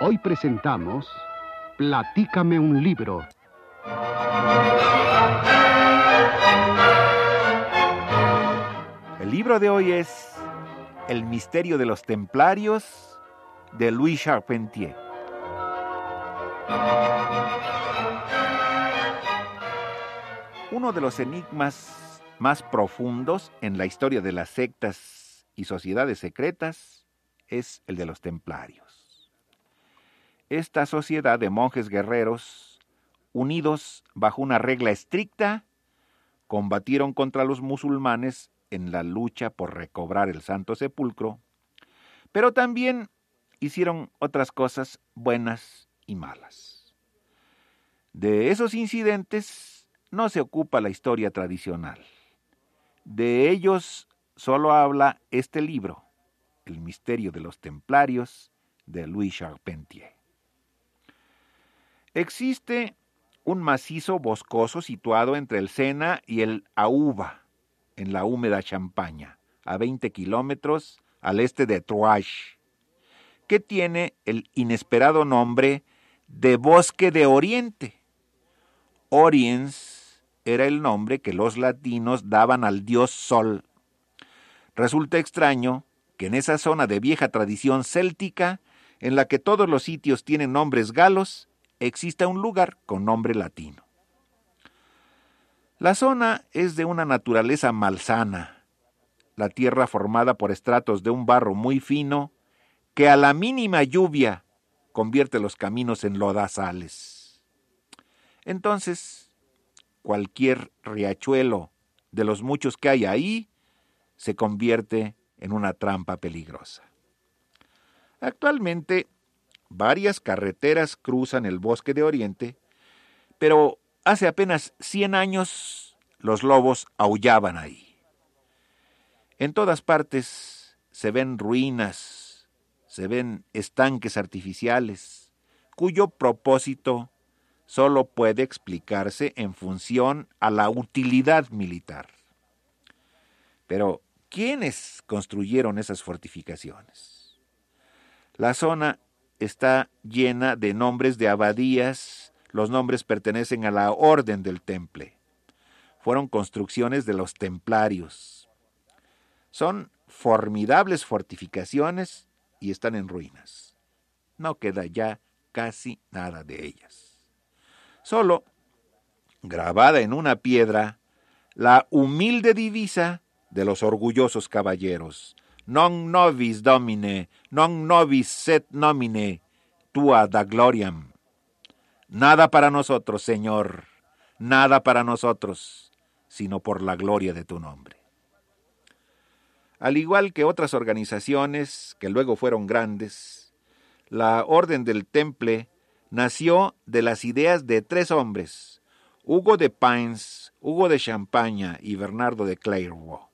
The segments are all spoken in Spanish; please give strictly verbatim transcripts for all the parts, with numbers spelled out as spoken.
Hoy presentamos Platícame un libro. El libro de hoy es El misterio de los templarios, de Louis Charpentier. Uno de los enigmas más profundos en la historia de las sectas y sociedades secretas es el de los templarios. Esta sociedad de monjes guerreros, unidos bajo una regla estricta, combatieron contra los musulmanes en la lucha por recobrar el Santo Sepulcro, pero también hicieron otras cosas buenas y malas. De esos incidentes no se ocupa la historia tradicional. De ellos solo habla este libro, El misterio de los templarios, de Louis Charpentier. Existe un macizo boscoso situado entre el Sena y el Aúba, en la húmeda Champaña, a veinte kilómetros al este de Troyes, que tiene el inesperado nombre de Bosque de Oriente. Oriens era el nombre que los latinos daban al dios Sol. Resulta extraño que en esa zona de vieja tradición céltica, en la que todos los sitios tienen nombres galos, exista un lugar con nombre latino. La zona es de una naturaleza malsana, la tierra formada por estratos de un barro muy fino, que a la mínima lluvia convierte los caminos en lodazales. Entonces, cualquier riachuelo de los muchos que hay ahí se convierte en una trampa peligrosa. Actualmente, varias carreteras cruzan el Bosque de Oriente, pero hace apenas cien años los lobos aullaban ahí. En todas partes se ven ruinas, se ven estanques artificiales, cuyo propósito solo puede explicarse en función a la utilidad militar. Pero, ¿quiénes construyeron esas fortificaciones? La zona está llena de nombres de abadías. Los nombres pertenecen a la Orden del Temple. Fueron construcciones de los templarios. Son formidables fortificaciones y están en ruinas. No queda ya casi nada de ellas. Solo, grabada en una piedra, la humilde divisa de los orgullosos caballeros: Non nobis domine, non nobis sed nomine tua da gloriam. Nada para nosotros, Señor, nada para nosotros, sino por la gloria de tu nombre. Al igual que otras organizaciones que luego fueron grandes, la Orden del Temple nació de las ideas de tres hombres: Hugo de Pins, Hugo de Champaña y Bernardo de Clairvaux.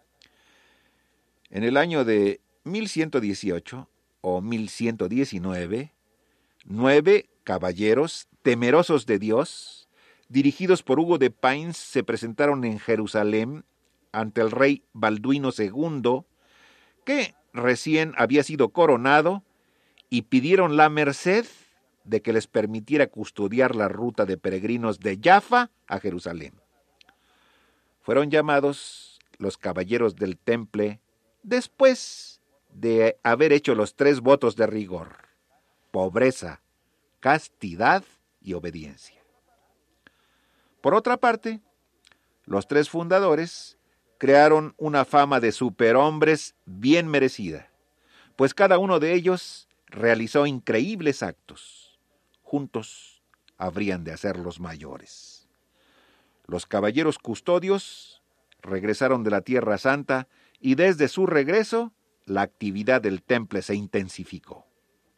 En el año de mil ciento dieciocho o mil ciento diecinueve, nueve caballeros temerosos de Dios, dirigidos por Hugo de Pins, se presentaron en Jerusalén ante el rey Balduino segundo, que recién había sido coronado, y pidieron la merced de que les permitiera custodiar la ruta de peregrinos de Jaffa a Jerusalén. Fueron llamados los Caballeros del Temple después de haber hecho los tres votos de rigor: pobreza, castidad y obediencia. Por otra parte, los tres fundadores crearon una fama de superhombres bien merecida, pues cada uno de ellos realizó increíbles actos. Juntos habrían de hacerlos mayores. Los caballeros custodios regresaron de la Tierra Santa y desde su regreso la actividad del temple se intensificó.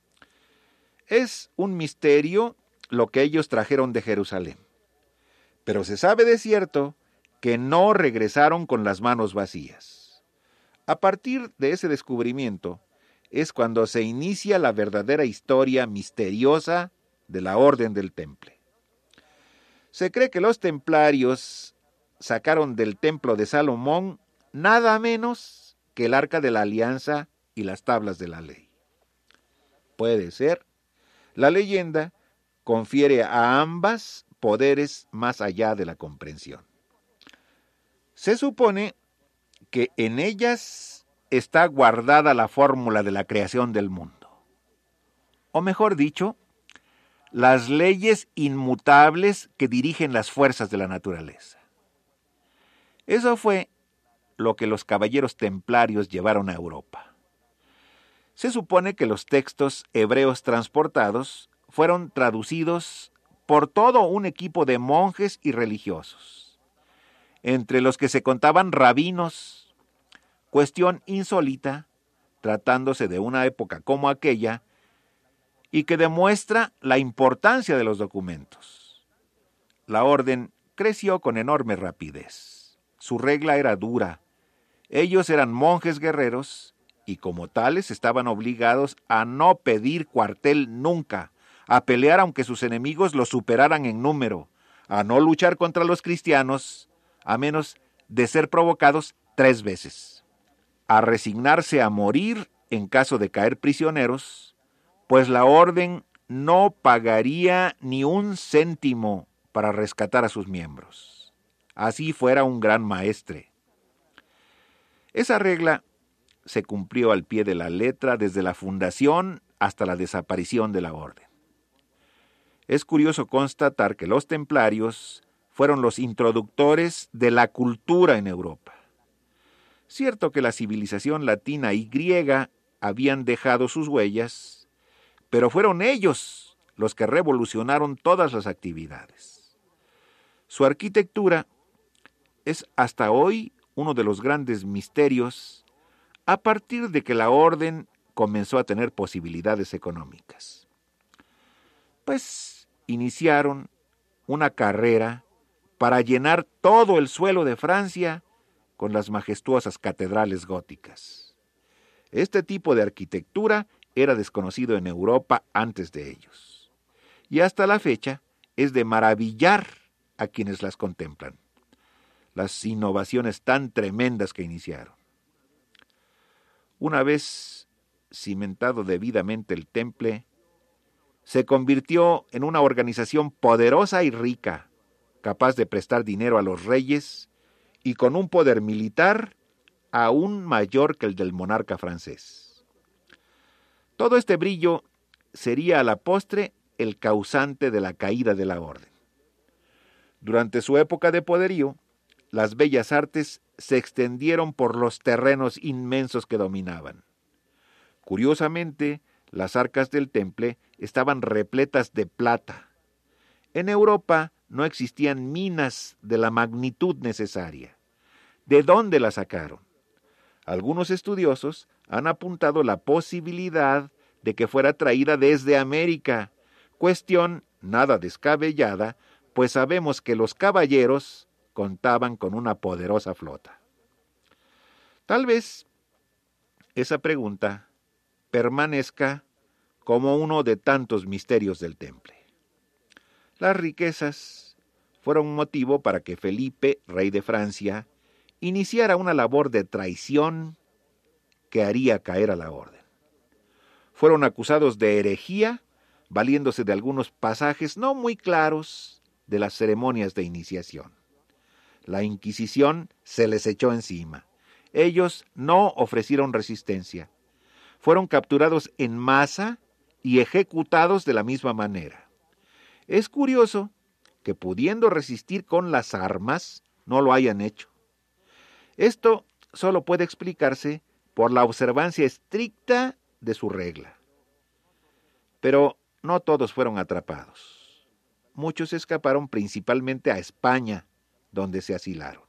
Es un misterio lo que ellos trajeron de Jerusalén, pero se sabe de cierto que no regresaron con las manos vacías. A partir de ese descubrimiento es cuando se inicia la verdadera historia misteriosa de la Orden del Temple. Se cree que los templarios sacaron del templo de Salomón nada menos que el Arca de la Alianza y las tablas de la ley. Puede ser, La leyenda confiere a ambas poderes más allá de la comprensión. Se supone que en ellas está guardada la fórmula de la creación del mundo. O mejor dicho, las leyes inmutables que dirigen las fuerzas de la naturaleza. Eso fue lo que los caballeros templarios llevaron a Europa. Se supone que los textos hebreos transportados fueron traducidos por todo un equipo de monjes y religiosos, entre los que se contaban rabinos, cuestión insólita, tratándose de una época como aquella, y que demuestra la importancia de los documentos. La orden creció con enorme rapidez. Su regla era dura. Ellos eran monjes guerreros y como tales estaban obligados a no pedir cuartel nunca, a pelear aunque sus enemigos los superaran en número, a no luchar contra los cristianos, a menos de ser provocados tres veces, a resignarse a morir en caso de caer prisioneros, pues la orden no pagaría ni un céntimo para rescatar a sus miembros. Así fuera un gran maestre. Esa regla se cumplió al pie de la letra desde la fundación hasta la desaparición de la orden. Es curioso constatar que los templarios fueron los introductores de la cultura en Europa. Cierto que la civilización latina y griega habían dejado sus huellas, pero fueron ellos los que revolucionaron todas las actividades. Su arquitectura es hasta hoy uno de los grandes misterios a partir de que la orden comenzó a tener posibilidades económicas. Pues iniciaron una carrera para llenar todo el suelo de Francia con las majestuosas catedrales góticas. Este tipo de arquitectura era desconocido en Europa antes de ellos, y hasta la fecha es de maravillar a quienes las contemplan, las innovaciones tan tremendas que iniciaron. Una vez cimentado debidamente el temple, se convirtió en una organización poderosa y rica, capaz de prestar dinero a los reyes y con un poder militar aún mayor que el del monarca francés. Todo este brillo sería a la postre el causante de la caída de la orden. Durante su época de poderío, las bellas artes se extendieron por los terrenos inmensos que dominaban. Curiosamente, las arcas del temple estaban repletas de plata. En Europa no existían minas de la magnitud necesaria. ¿De dónde la sacaron? Algunos estudiosos han apuntado la posibilidad de que fuera traída desde América, cuestión nada descabellada, pues sabemos que los caballeros contaban con una poderosa flota. Tal vez esa pregunta permanezca como uno de tantos misterios del temple. Las riquezas fueron motivo para que Felipe, rey de Francia, iniciara una labor de traición que haría caer a la orden. Fueron acusados de herejía, valiéndose de algunos pasajes no muy claros de las ceremonias de iniciación. La Inquisición se les echó encima. Ellos no ofrecieron resistencia. Fueron capturados en masa y ejecutados de la misma manera. Es curioso que pudiendo resistir con las armas, no lo hayan hecho. Esto solo puede explicarse por la observancia estricta de su regla. Pero no todos fueron atrapados. Muchos escaparon principalmente a España, donde se asilaron.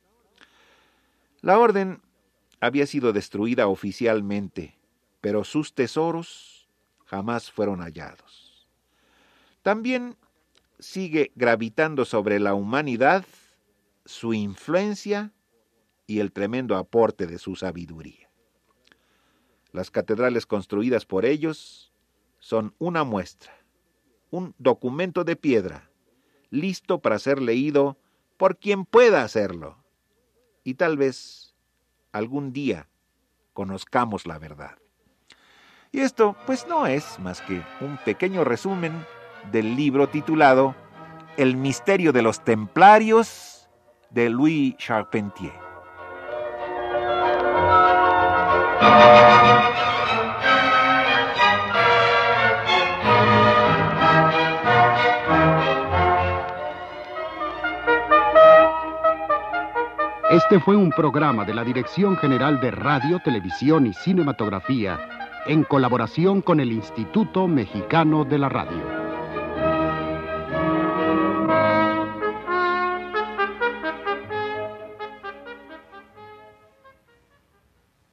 La orden había sido destruida oficialmente, pero sus tesoros jamás fueron hallados. También sigue gravitando sobre la humanidad su influencia y el tremendo aporte de su sabiduría. Las catedrales construidas por ellos son una muestra, un documento de piedra, listo para ser leído por quien pueda hacerlo. Y tal vez algún día conozcamos la verdad. Y esto, pues, no es más que un pequeño resumen del libro titulado El misterio de los templarios de Louis Charpentier. Este fue un programa de la Dirección General de Radio, Televisión y Cinematografía, en colaboración con el Instituto Mexicano de la Radio.